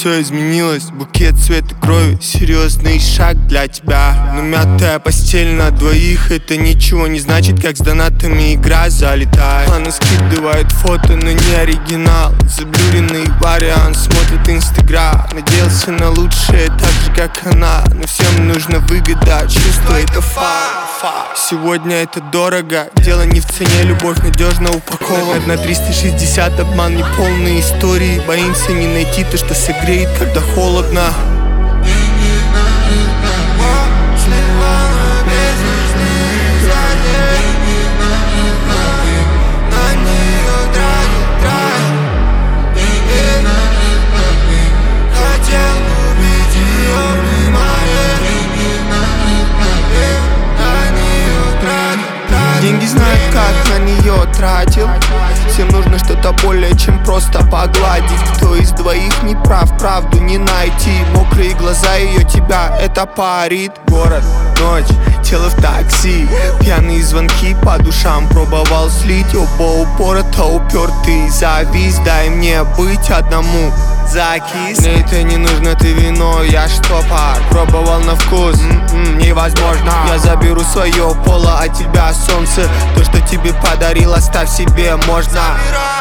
все изменилось. Букет цвета крови, серьезный шаг для тебя. Но мятая постель на двоих, это ничего не значит, как с донатами игра залетает. Она скидывает фото, но не оригинал. Заблюренный вариант, смотрит инстаграм. Надеялся на лучшее, так же как она. Но всем нужна выгода, чувство это факт. Сегодня это дорого, дело не в цене, любовь надежно упакована. На 360 обман, неполные истории. Боимся не найти то, что согреет, когда холодно. Деньги знают, как на нее тратил. Всем нужно что-то более, чем просто погладить. Кто из двоих не прав, правду не найти. Мокрые глаза ее, тебя это парит. Город, ночь, тело в такси. Пьяные звонки по душам пробовал слить. Оба упорото упертый завис. Дай мне быть одному, закис. Мне это не нужно, ты вино, я штопор. Пробовал на вкус, невозможно. Я заберу свое поло, а тебя солнце. То, что тебе подарил, оставь себе, можно.